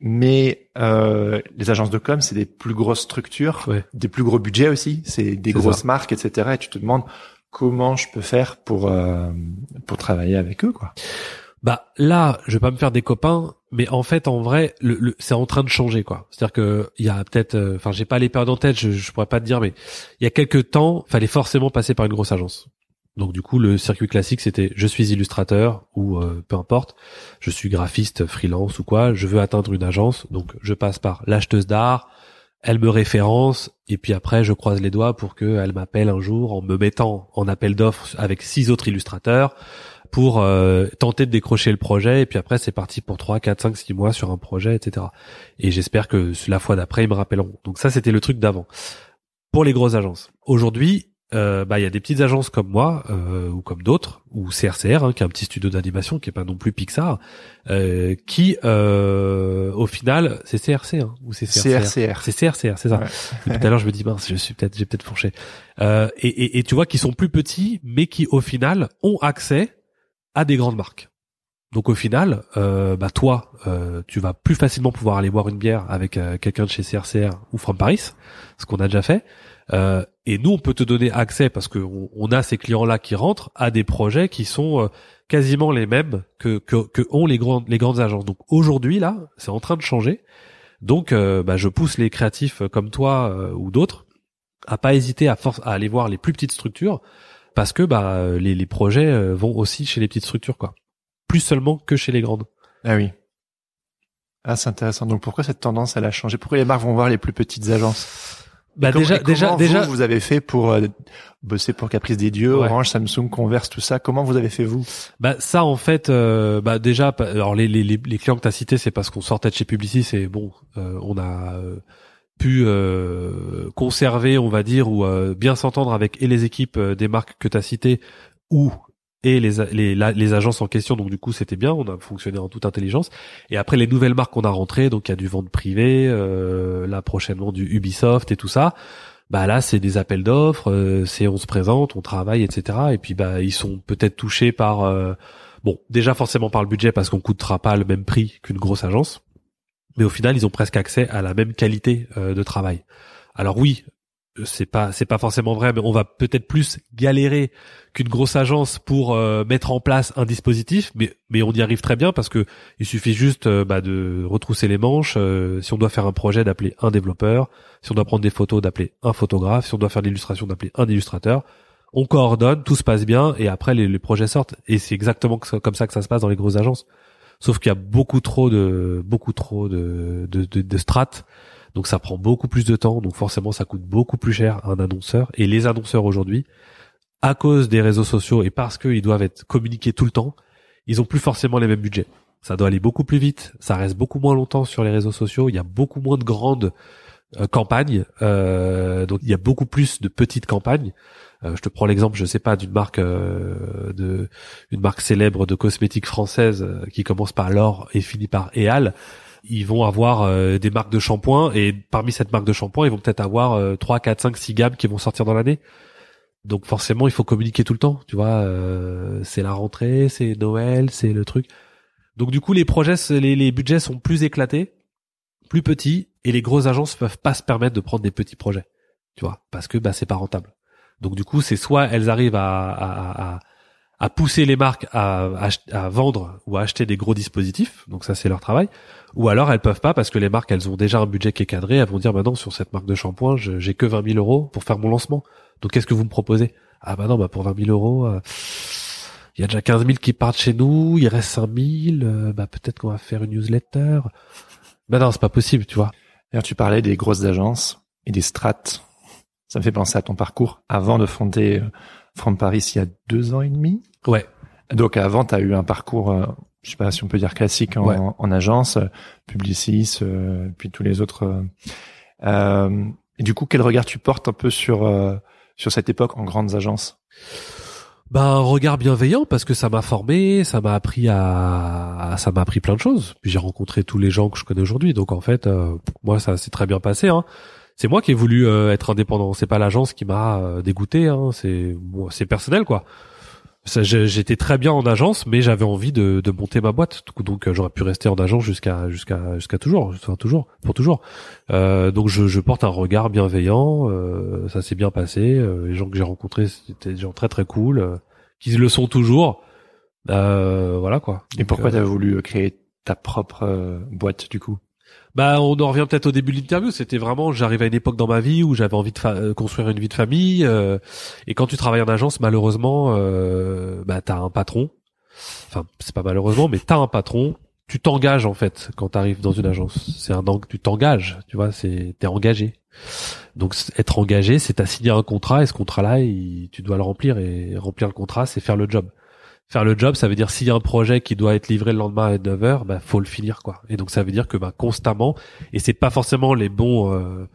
Mais euh, les agences de com, c'est des plus grosses structures, ouais. des plus gros budgets aussi, c'est des c'est grosses ça. marques, et cetera. Et tu te demandes comment je peux faire pour euh, pour travailler avec eux, quoi. Bah là, je vais pas me faire des copains, mais en fait, en vrai, le, le, c'est en train de changer, quoi. C'est-à-dire que il y a peut-être, enfin, euh, j'ai pas les périodes en tête, je, je pourrais pas te dire, mais il y a quelques temps, fallait forcément passer par une grosse agence. Donc du coup, le circuit classique, c'était je suis illustrateur ou euh, peu importe, je suis graphiste, freelance ou quoi, je veux atteindre une agence, donc je passe par l'acheteuse d'art, elle me référence et puis après je croise les doigts pour qu'elle m'appelle un jour en me mettant en appel d'offres avec six autres illustrateurs pour euh, tenter de décrocher le projet et puis après c'est parti pour trois, quatre, cinq, six mois sur un projet, et cetera. Et j'espère que la fois d'après ils me rappelleront. Donc ça c'était le truc d'avant pour les grosses agences. Aujourd'hui euh, bah il y a des petites agences comme moi euh, ou comme d'autres, ou C R C R, hein, qui est un petit studio d'animation qui est pas non plus Pixar, euh, qui euh, au final c'est C R C hein, ou c'est C R C R. C'est C R C R, c'est ça. Ouais. Tout à l'heure je me dis mince, je suis peut-être j'ai peut-être fourché. Euh, et, et, et tu vois, qui sont plus petits, mais qui au final ont accès à des grandes marques. Donc au final, euh, bah toi, euh, tu vas plus facilement pouvoir aller boire une bière avec euh, quelqu'un de chez C R C R ou From Paris, ce qu'on a déjà fait. Euh, et nous, on peut te donner accès, parce que on, on a ces clients-là qui rentrent, à des projets qui sont euh, quasiment les mêmes que, que que ont les grandes les grandes agences. Donc aujourd'hui là, c'est en train de changer. Donc euh, bah, je pousse les créatifs comme toi euh, ou d'autres à pas hésiter à force à aller voir les plus petites structures, parce que bah les les projets vont aussi chez les petites structures, quoi. Plus seulement que chez les grandes. Ah oui. Ah, c'est intéressant. Donc pourquoi cette tendance elle a changé? Pourquoi les marques vont voir les plus petites agences? Bah comment, déjà, déjà, vous, déjà, vous avez fait pour euh, bosser pour Caprice des Dieux, ouais. Orange, Samsung, Converse, tout ça. Comment vous avez fait vous? Bah ça en fait, euh, bah déjà, alors les les les clients que t'as cités, c'est parce qu'on sortait de chez Publicis, c'est bon, euh, on a euh, pu euh, conserver, on va dire, ou euh, bien s'entendre avec et les équipes euh, des marques que t'as citées ou et les les la, les agences en question. Donc du coup c'était bien, on a fonctionné en toute intelligence. Et après les nouvelles marques qu'on a rentrées, donc il y a du vente privée, euh, là prochainement du Ubisoft et tout ça. Bah là c'est des appels d'offres, euh, c'est on se présente, on travaille, et cetera. Et puis bah ils sont peut-être touchés par euh, bon déjà forcément par le budget, parce qu'on coûtera pas le même prix qu'une grosse agence, mais au final ils ont presque accès à la même qualité euh, de travail. Alors oui, c'est pas c'est pas forcément vrai, mais on va peut-être plus galérer qu'une grosse agence pour euh, mettre en place un dispositif, mais mais on y arrive très bien, parce que il suffit juste euh, bah, de retrousser les manches. Euh, si on doit faire un projet, d'appeler un développeur. Si on doit prendre des photos, d'appeler un photographe. Si on doit faire de l'illustration, d'appeler un illustrateur. On coordonne, tout se passe bien, et après les, les projets sortent. Et c'est exactement comme ça que ça se passe dans les grosses agences. Sauf qu'il y a beaucoup trop de beaucoup trop de de, de, de strates. Donc ça prend beaucoup plus de temps, donc forcément ça coûte beaucoup plus cher à un annonceur. Et les annonceurs aujourd'hui, à cause des réseaux sociaux et parce qu'ils doivent être communiqués tout le temps, ils ont plus forcément les mêmes budgets. Ça doit aller beaucoup plus vite, ça reste beaucoup moins longtemps sur les réseaux sociaux, il y a beaucoup moins de grandes euh, campagnes, euh, donc il y a beaucoup plus de petites campagnes. Euh, je te prends l'exemple, je sais pas, d'une marque euh, de une marque célèbre de cosmétiques française euh, qui commence par L'Or et finit par Eal. Ils vont avoir euh, des marques de shampoing, et parmi cette marque de shampoing, ils vont peut-être avoir euh, trois, quatre, cinq, six gammes qui vont sortir dans l'année. Donc forcément, il faut communiquer tout le temps, tu vois. Euh, c'est la rentrée, c'est Noël, c'est le truc. Donc du coup, les projets, les, les budgets sont plus éclatés, plus petits, et les grosses agences peuvent pas se permettre de prendre des petits projets, tu vois, parce que bah c'est pas rentable. Donc du coup, c'est soit elles arrivent à, à, à à pousser les marques à, à, à vendre ou à acheter des gros dispositifs, donc ça c'est leur travail, ou alors elles peuvent pas, parce que les marques, elles ont déjà un budget qui est cadré, elles vont dire bah non, sur cette marque de shampoing, je, j'ai que vingt mille euros pour faire mon lancement, donc qu'est-ce que vous me proposez? Ah bah non, bah pour vingt mille euros, il euh, y a déjà quinze mille qui partent chez nous, il reste cinq mille, euh, bah peut-être qu'on va faire une newsletter. Bah non, c'est pas possible, tu vois. D'ailleurs, tu parlais des grosses agences et des strates, ça me fait penser à ton parcours avant de fonder From Paris il y a deux ans et demi. Ouais. Donc avant, tu as eu un parcours, euh, je sais pas si on peut dire classique en, ouais. en, en agence, euh, Publicis, euh, puis tous les autres. Euh, euh, et du coup, quel regard tu portes un peu sur euh, sur cette époque en grandes agences? Ben un regard bienveillant, parce que ça m'a formé, ça m'a appris à, ça m'a appris plein de choses. Puis j'ai rencontré tous les gens que je connais aujourd'hui. Donc en fait, euh, moi ça s'est très bien passé. Hein. C'est moi qui ai voulu euh, être indépendant. C'est pas l'agence qui m'a euh, dégoûté. Hein. C'est moi, c'est personnel quoi. Ça, j'étais très bien en agence, mais j'avais envie de, de monter ma boîte. Donc euh, j'aurais pu rester en agence jusqu'à jusqu'à jusqu'à toujours, enfin, toujours pour toujours. Euh, donc je, je porte un regard bienveillant. Euh, ça s'est bien passé. Euh, les gens que j'ai rencontrés, c'était des gens très très cool, euh, qui le sont toujours. Euh, voilà quoi. Et donc, pourquoi euh, t'as voulu créer ta propre euh, boîte du coup? Bah, on en revient peut-être au début de l'interview. C'était vraiment, j'arrivais à une époque dans ma vie où j'avais envie de fa- construire une vie de famille. Euh, et quand tu travailles en agence, malheureusement, euh, bah t'as un patron. Enfin, c'est pas malheureusement, mais t'as un patron. Tu t'engages en fait quand t'arrives dans une agence. C'est un an que tu t'engages. Tu vois, c'est t'es engagé. Donc être engagé, c'est t'as signé un contrat, et ce contrat-là, il, tu dois le remplir. Et remplir le contrat, c'est faire le job. Faire le job, ça veut dire s'il y a un projet qui doit être livré le lendemain à neuf heures, bah faut le finir quoi. Et donc ça veut dire que bah constamment, et c'est pas forcément les bons euh,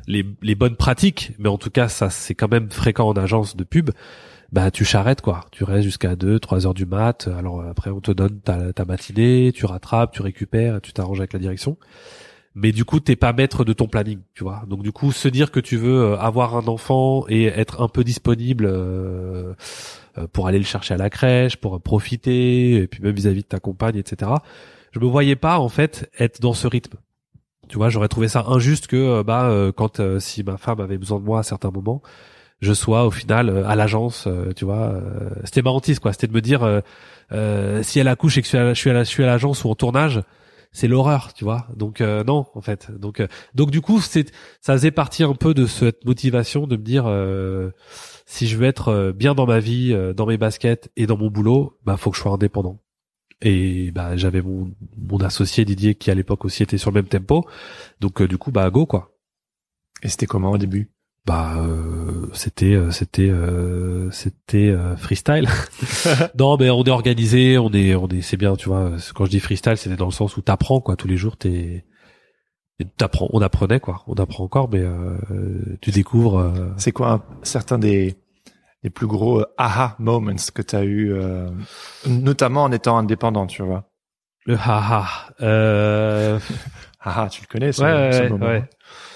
les les bonnes pratiques, mais en tout cas ça c'est quand même fréquent en agence de pub. Bah tu charrettes quoi, tu restes jusqu'à deux, trois heures du mat. Alors après on te donne ta, ta matinée, tu rattrapes, tu récupères, tu t'arranges avec la direction. Mais du coup t'es pas maître de ton planning, tu vois. Donc du coup se dire que tu veux avoir un enfant et être un peu disponible euh, pour aller le chercher à la crèche, pour profiter, et puis même vis-à-vis de ta compagne, et cetera. Je me voyais pas en fait être dans ce rythme. Tu vois, j'aurais trouvé ça injuste que bah quand euh, si ma femme avait besoin de moi à certains moments, je sois au final euh, à l'agence, euh, tu vois. Euh, c'était marrantiste quoi, c'était de me dire euh, euh, si elle accouche et que je suis à, je suis à, la, je suis à l'agence ou en tournage, c'est l'horreur, tu vois. Donc euh, non en fait. Donc euh, donc du coup c'est ça faisait partie un peu de cette motivation de me dire euh, si je veux être bien dans ma vie, euh, dans mes baskets et dans mon boulot, bah faut que je sois indépendant. Et bah j'avais mon mon associé Didier qui à l'époque aussi était sur le même tempo. Donc euh, du coup bah go quoi. Et c'était comment au début? Bah euh, c'était euh, c'était euh, c'était euh, freestyle. Non mais on est organisé, on est on est c'est bien, tu vois. Quand je dis freestyle, c'était dans le sens où t'apprends quoi, tous les jours t'es t'apprends, on apprenait quoi, on apprend encore, mais euh, tu découvres. Euh... C'est quoi un, certains des les plus gros euh, aha moments que t'as eu, euh, notamment en étant indépendant, tu vois? Le haha. Euh... haha, tu le connais ce, ouais, ce ouais, moment. Ouais.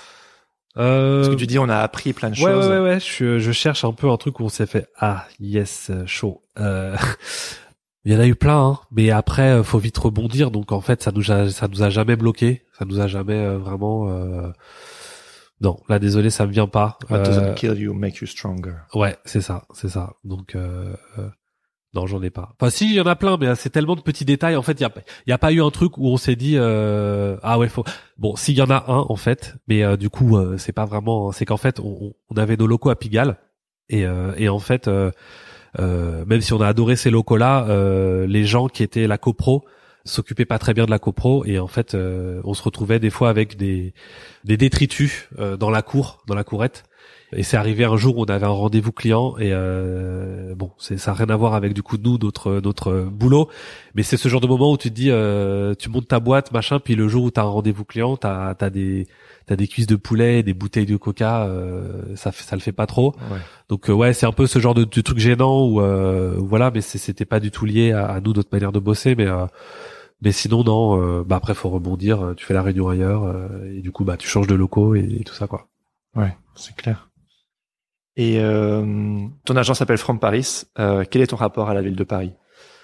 Euh... Parce que tu dis on a appris plein de ouais, choses. Ouais, ouais, ouais. Je, je cherche un peu un truc où on s'est fait ah yes chaud. Euh... Il y en a eu plein, hein. Mais après faut vite rebondir. Donc en fait ça nous a ça nous a jamais bloqué, ça nous a jamais euh, vraiment. Euh... Non, là désolé ça me vient pas. What doesn't euh... kill you make you stronger. Ouais, c'est ça, c'est ça. Donc euh... non, j'en ai pas. Enfin, si, il y en a plein, mais c'est tellement de petits détails. En fait, il y a, y a pas eu un truc où on s'est dit, euh, ah ouais, faut. Bon, s'il y en a un, en fait, mais euh, du coup, euh, c'est pas vraiment. C'est qu'en fait, on, on avait nos locaux à Pigalle, et euh, et en fait, euh, euh, même si on a adoré ces locaux-là, euh, les gens qui étaient la copro s'occupaient pas très bien de la copro, et en fait, euh, on se retrouvait des fois avec des des détritus euh, dans la cour, dans la courette. Et c'est arrivé un jour où on avait un rendez-vous client et euh, bon, c'est ça a rien à voir avec du coup nous notre notre boulot, mais c'est ce genre de moment où tu te dis euh, tu montes ta boîte machin, puis le jour où t'as un rendez-vous client, t'as t'as des t'as des cuisses de poulet, des bouteilles de coca, euh, ça ça le fait pas trop. Ouais. Donc euh, ouais, c'est un peu ce genre de, de truc gênant où euh, voilà, mais c'est, c'était pas du tout lié à, à nous notre manière de bosser, mais euh, mais sinon non, euh, bah après faut rebondir, tu fais la réunion ailleurs euh, et du coup bah tu changes de locaux et, et tout ça quoi. Ouais, c'est clair. Et euh, ton agent s'appelle From Paris. Euh, quel est ton rapport à la ville de Paris?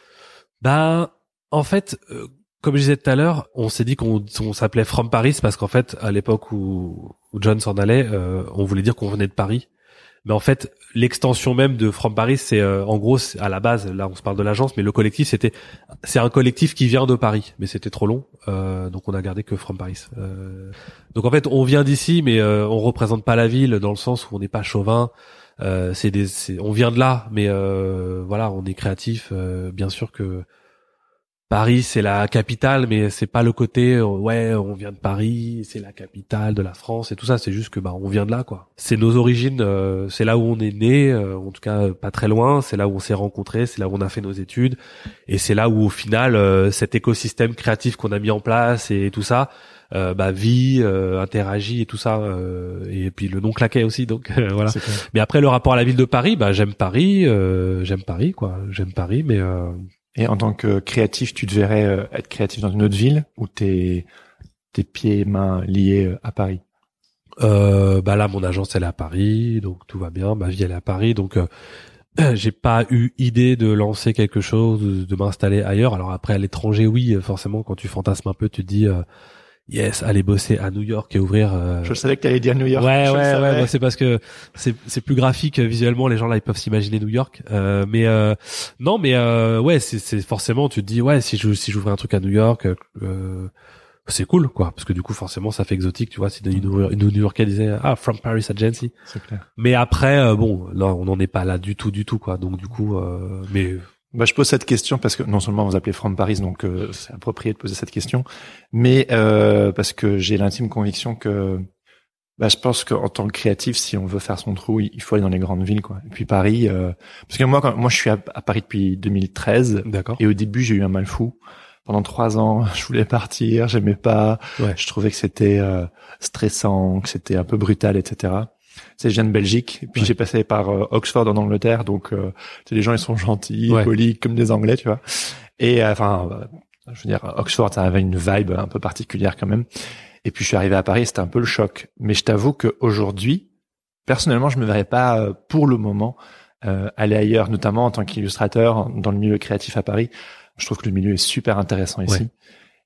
Ben, en fait, euh, comme je disais tout à l'heure, on s'est dit qu'on on s'appelait From Paris parce qu'en fait, à l'époque où, où John s'en allait, euh, on voulait dire qu'on venait de Paris. Mais en fait, l'extension même de From Paris, c'est euh, en gros, c'est, à la base, là on se parle de l'agence, mais le collectif, c'était, c'est un collectif qui vient de Paris, mais c'était trop long, euh, donc on a gardé que From Paris. Euh, donc en fait, on vient d'ici, mais euh, on représente pas la ville dans le sens où on n'est pas chauvin. Euh, c'est des, c'est, on vient de là, mais euh, voilà, on est créatif. Euh, bien sûr que Paris, c'est la capitale, mais c'est pas le côté euh, ouais, on vient de Paris, c'est la capitale de la France et tout ça. C'est juste que bah on vient de là, quoi. C'est nos origines, euh, c'est là où on est né, euh, en tout cas pas très loin. C'est là où on s'est rencontrés, c'est là où on a fait nos études, et c'est là où au final euh, cet écosystème créatif qu'on a mis en place et, et tout ça, euh, bah vit, euh, interagit et tout ça. Euh, et puis le nom claquait aussi, donc euh, voilà. Mais après le rapport à la ville de Paris, bah j'aime Paris, euh, j'aime Paris, quoi. J'aime Paris, mais euh, et en tant que créatif, tu te verrais euh, être créatif dans une autre ville ou tes tes pieds et mains liés euh, à Paris? Euh, bah là, mon agence elle est à Paris, donc tout va bien. Ma vie elle est à Paris, donc euh, j'ai pas eu idée de lancer quelque chose, de, de m'installer ailleurs. Alors après à l'étranger, oui, forcément, quand tu fantasmes un peu, tu te dis euh, yes, aller bosser à New York et ouvrir. Euh... Je savais que t'allais dire New York. Ouais, je ouais, ouais. Bah, c'est parce que c'est c'est plus graphique visuellement. Les gens là, ils peuvent s'imaginer New York. Euh, mais euh, non, mais euh, ouais, c'est c'est forcément. Tu te dis ouais, si je si j'ouvrais un truc à New York. Euh, c'est cool, quoi, parce que du coup, forcément, ça fait exotique, tu vois, si une, une New-Yorkais disait, ah, From Paris Agency. C'est clair. Mais après, euh, bon, là, on n'en est pas là du tout, du tout, quoi. Donc, du coup, euh, mais. Bah, je pose cette question parce que non seulement vous appelez From Paris, donc euh, c'est approprié de poser cette question, mais euh, parce que j'ai l'intime conviction que, bah, je pense qu'en tant que créatif, si on veut faire son trou, il faut aller dans les grandes villes, quoi. Et puis Paris, euh, parce que moi, quand, moi, je suis à, à Paris depuis deux mille treize. D'accord. Et au début, j'ai eu un mal fou. pendant trois ans, je voulais partir, j'aimais pas, Ouais. je trouvais que c'était euh, stressant, que c'était un peu brutal, et cetera. Tu sais, je viens de Belgique, et puis Ouais. j'ai passé par euh, Oxford en Angleterre, donc euh, tu sais, les gens ils sont gentils, Ouais. polis comme des Anglais, tu vois. Et euh, enfin, euh, je veux dire, Oxford, ça avait une vibe un peu particulière quand même. Et puis je suis arrivé à Paris, c'était un peu le choc. Mais je t'avoue qu'aujourd'hui, personnellement, je me verrais pas euh, pour le moment euh, aller ailleurs, notamment en tant qu'illustrateur dans le milieu créatif à Paris. Je trouve que le milieu est super intéressant ici. Ouais.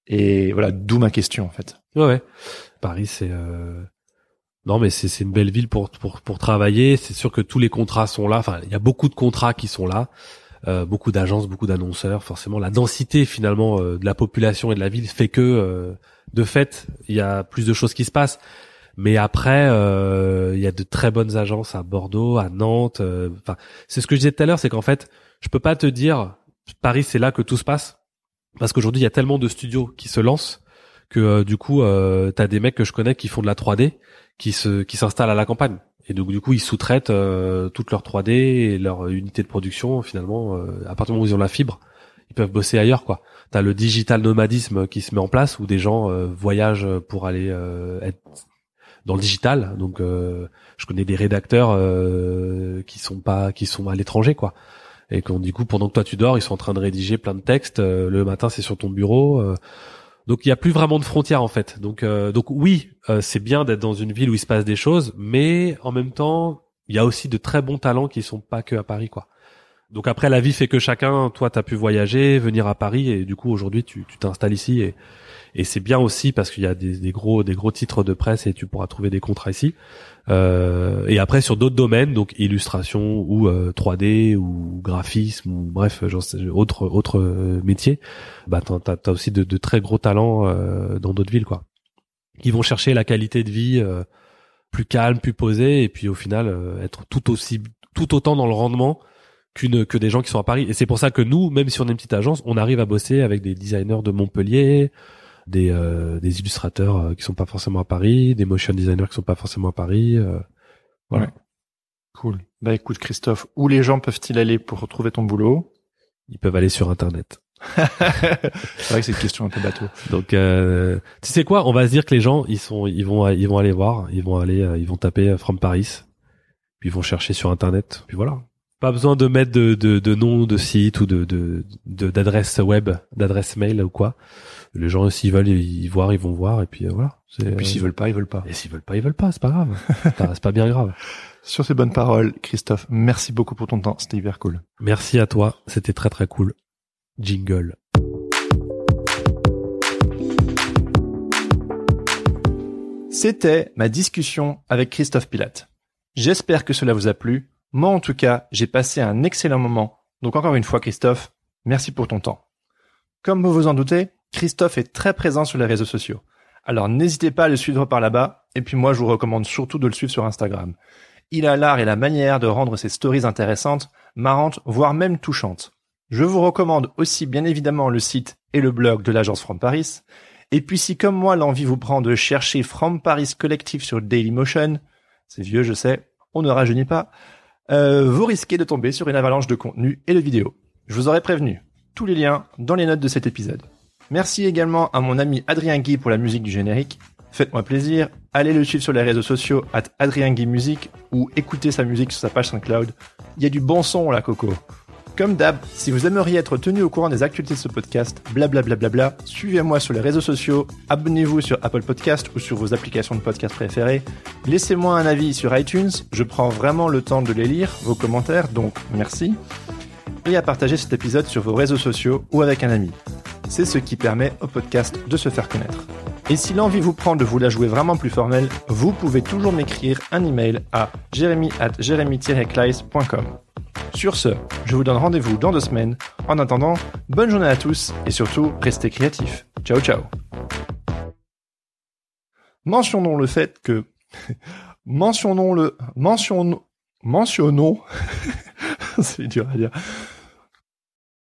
Et voilà, d'où ma question en fait. Ouais, ouais. Paris, c'est euh... non, mais c'est c'est une belle ville pour pour pour travailler. C'est sûr que tous les contrats sont là. Enfin, il y a beaucoup de contrats qui sont là, euh, beaucoup d'agences, beaucoup d'annonceurs. Forcément, la densité finalement euh, de la population et de la ville fait que, euh, de fait, il y a plus de choses qui se passent. Mais après, euh, il y a de très bonnes agences à Bordeaux, à Nantes. euh, Enfin, c'est ce que je disais tout à l'heure, c'est qu'en fait, je peux pas te dire Paris, c'est là que tout se passe, parce qu'aujourd'hui, il y a tellement de studios qui se lancent que euh, du coup, euh, t'as des mecs que je connais qui font de la trois D, qui se qui s'installent à la campagne, et donc du coup, ils sous-traitent euh, toute leur trois D et leur unité de production. Finalement, euh, à partir du moment où ils ont la fibre, ils peuvent bosser ailleurs, quoi. T'as le digital nomadisme qui se met en place, où des gens euh, voyagent pour aller euh, être dans le digital. Donc, euh, je connais des rédacteurs euh, qui sont pas, qui sont à l'étranger, quoi. Et qu'on du coup, pendant que toi tu dors, ils sont en train de rédiger plein de textes. Euh, le matin, c'est sur ton bureau. Euh, donc, il y a plus vraiment de frontières en fait. Donc, euh, donc oui, euh, c'est bien d'être dans une ville où il se passe des choses, mais en même temps, il y a aussi de très bons talents qui sont pas que à Paris, quoi. Donc après, la vie fait que chacun, toi, t'as pu voyager, venir à Paris, et du coup, aujourd'hui, tu tu t'installes ici, et et c'est bien aussi parce qu'il y a des, des gros des gros titres de presse et tu pourras trouver des contrats ici. Euh, et après, sur d'autres domaines, donc illustration ou euh, trois D ou graphisme ou bref, genre autre autre euh, métier, bah t'as t'as, t'as aussi de, de très gros talents euh, dans d'autres villes, quoi. Qui vont chercher la qualité de vie euh, plus calme, plus posée, et puis au final euh, être tout aussi tout autant dans le rendement qu'une que des gens qui sont à Paris. Et c'est pour ça que nous, même si on est une petite agence, on arrive à bosser avec des designers de Montpellier, des euh, des illustrateurs euh, qui sont pas forcément à Paris, des motion designers qui sont pas forcément à Paris. Euh, voilà. Ouais. Cool. Bah écoute Christophe, où les gens peuvent-ils aller pour retrouver ton boulot? Ils peuvent aller sur Internet. C'est vrai que c'est une question un peu bateau. Donc, euh, tu sais quoi, on va se dire que les gens, ils sont, ils vont, ils vont aller voir, ils vont aller, euh, ils vont taper euh, From Paris, puis ils vont chercher sur Internet, puis voilà. Pas besoin de mettre de, de, de nom de site ou de, de, de, d'adresse web, d'adresse mail ou quoi. Les gens, s'ils veulent y voir, ils vont voir, et puis euh, voilà. C'est, Et puis euh, s'ils veulent pas, ils veulent pas. Et s'ils veulent pas, ils veulent pas, c'est pas grave. c'est, pas, c'est pas bien grave. Sur ces bonnes paroles, Christophe, merci beaucoup pour ton temps, c'était hyper cool. Merci à toi, c'était très très cool. Jingle. C'était ma discussion avec Christophe Pilatte. J'espère que cela vous a plu. Moi, en tout cas, j'ai passé un excellent moment. Donc encore une fois, Christophe, merci pour ton temps. Comme vous vous en doutez, Christophe est très présent sur les réseaux sociaux. Alors n'hésitez pas à le suivre par là-bas. Et puis moi, je vous recommande surtout de le suivre sur Instagram. Il a l'art et la manière de rendre ses stories intéressantes, marrantes, voire même touchantes. Je vous recommande aussi bien évidemment le site et le blog de l'agence From Paris. Et puis si comme moi l'envie vous prend de chercher From Paris Collective sur Dailymotion, c'est vieux je sais, on ne rajeunit pas, euh, vous risquez de tomber sur une avalanche de contenu et de vidéos. Je vous aurais prévenu. Tous les liens dans les notes de cet épisode. Merci également à mon ami Adrien Guy pour la musique du générique. Faites-moi plaisir, allez le suivre sur les réseaux sociaux at Adrien Guy Musique ou écoutez sa musique sur sa page SoundCloud. Il y a du bon son là, Coco. Comme d'hab, si vous aimeriez être tenu au courant des actualités de ce podcast, blablabla, bla bla bla, suivez-moi sur les réseaux sociaux, abonnez-vous sur Apple Podcast ou sur vos applications de podcast préférées, laissez-moi un avis sur iTunes, je prends vraiment le temps de les lire, vos commentaires, donc merci, et à partager cet épisode sur vos réseaux sociaux ou avec un ami. C'est ce qui permet au podcast de se faire connaître. Et si l'envie vous prend de vous la jouer vraiment plus formelle, vous pouvez toujours m'écrire un email à jeremy at jeremy tiret kleis point com. Sur ce, je vous donne rendez-vous dans deux semaines. En attendant, bonne journée à tous et surtout, restez créatifs. Ciao, ciao. Mentionnons le fait que... mentionnons le... Mentionnons... Mentionnons... C'est dur à dire.